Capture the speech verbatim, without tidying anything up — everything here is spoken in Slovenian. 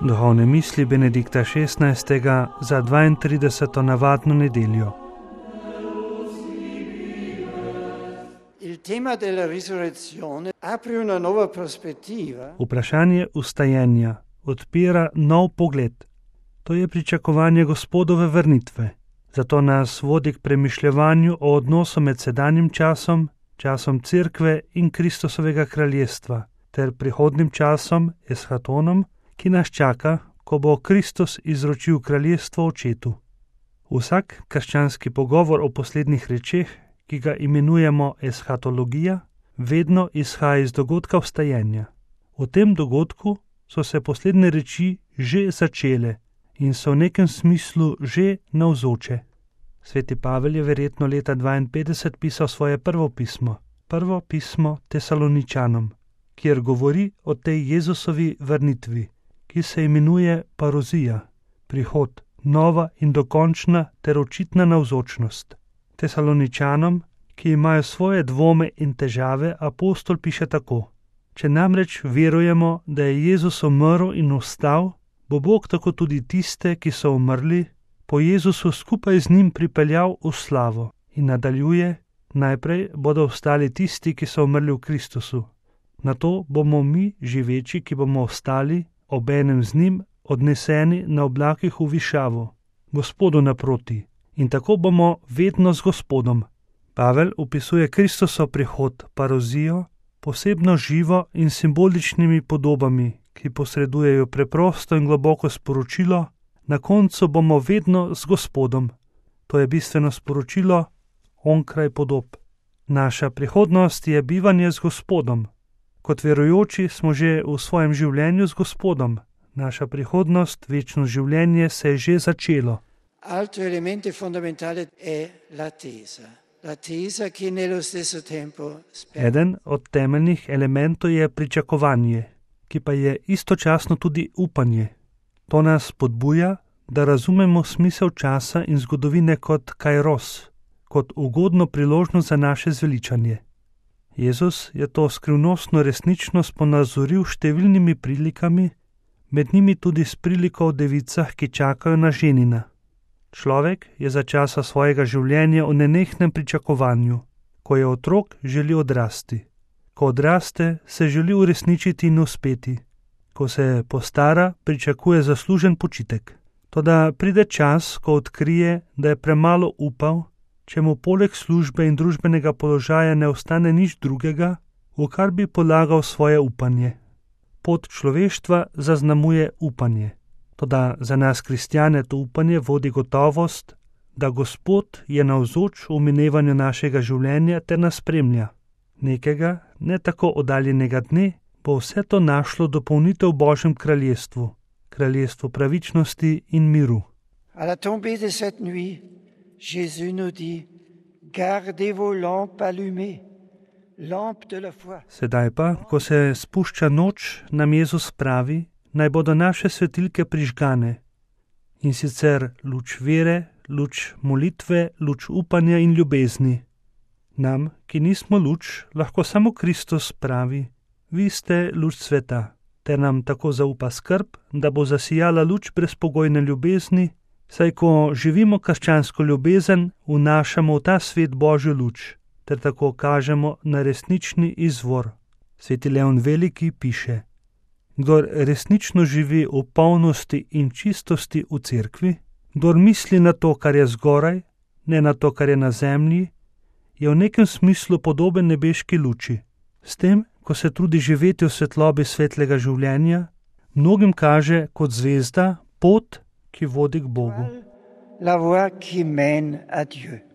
Duhovne misli Benedikta šestnajstega za dvaintrideseto navadno nedeljo. Vprašanje vstajenja odpira nov pogled. To je pričakovanje Gospodove vrnitve. Zato nas vodi k premišljevanju o odnosu med sedanjim časom, časom Cerkve in Kristusovega kraljestva, ter prihodnim časom, eshatonom, ki nas čaka, ko bo Kristus izročil kraljestvo očetu. Vsak krščanski pogovor o poslednjih rečeh, ki ga imenujemo eshatologija, vedno izhaja iz dogodka vstajenja. V tem dogodku so se poslednje reči že začele in so v nekem smislu že navzoče. Sveti Pavel je verjetno leta dvainpetdeset pisal svoje prvo pismo, prvo pismo Tesaloničanom, kjer govori o tej Jezusovi vrnitvi, ki se imenuje parozija, prihod, nova in dokončna ter očitna navzočnost. Tesaloničanom, ki imajo svoje dvome in težave, apostol piše tako: Če namreč verujemo, da je Jezus umrl in vstal, bo Bog tako tudi tiste, ki so umrli, po Jezusu skupaj z njim pripeljal v slavo. In nadaljuje: najprej bodo vstali tisti, ki so umrli v Kristusu. Nato bomo mi, živeči, ki bomo ostali, obenem z njim odneseni na oblakih v višavo, Gospodu naproti, in tako bomo vedno z Gospodom. Pavel opisuje Kristusov prihod, parozijo, posebno živo in simboličnimi podobami, ki posredujejo preprosto in globoko sporočilo: na koncu bomo vedno z Gospodom. To je bistveno sporočilo onkraj podob. Naša prihodnost je bivanje z Gospodom. Kot verujoči smo že v svojem življenju z Gospodom. Naša prihodnost, večno življenje, se je že začelo. Altro elemento fondamentale è l'attesa. L'attesa che nello stesso tempo spera. Eden od temeljnih elementov je pričakovanje, ki pa je istočasno tudi upanje. To nas spodbuja, da razumemo smisel časa in zgodovine kot kairos, kot ugodno priložnost za naše zveličanje. Jezus je to skrivnostno resničnost ponazoril številnimi prilikami, med njimi tudi s priliko o devicah, ki čakajo na ženina. Človek je za časa svojega življenja v nenehnem pričakovanju. Ko je otrok, želi odrasti. Ko odraste, se želi uresničiti in uspeti. Ko se postara, pričakuje zaslužen počitek. Toda pride čas, ko odkrije, da je premalo upal, če mu poleg službe in družbenega položaja ne ostane nič drugega, v kar bi polagal svoje upanje. Pot človeštva zaznamuje upanje. Toda za nas kristjane to upanje vodi gotovost, da Gospod je navzoč v minevanju našega življenja ter nas spremlja. Nekega, ne tako oddaljenega dne, bo vse to našlo dopolnitev v Božjem kraljestvu, kraljestvu pravičnosti in miru. À la tombée de cette nuit, Jésus nous dit: gardez vos lampes allumées, lampes de la foi. Sedaj pa, ko se spušča noč, nam Jezus pravi, naj bodo naše svetilke prižgane, in sicer luč vere, luč molitve, luč upanja in ljubezni. Nam, ki nismo luč, lahko samo Kristus pravi: vi ste luč sveta, ter nam tako zaupa skrb, da bo zasijala luč brezpogojne ljubezni, saj ko živimo krščansko ljubezen, vnašamo v ta svet Božjo luč, ter tako kažemo na resnični izvor. Sveti Leon Veliki piše: kdor resnično živi v polnosti in čistosti v cerkvi, kdor misli na to, kar je zgoraj, ne na to, kar je na zemlji, je v nekem smislu podoben nebeški luči. S tem, ko se trudi živeti v svetlobi svetlega življenja, mnogim kaže kot zvezda pot, ki vodi k Bogu. La voie qui mène à Dieu.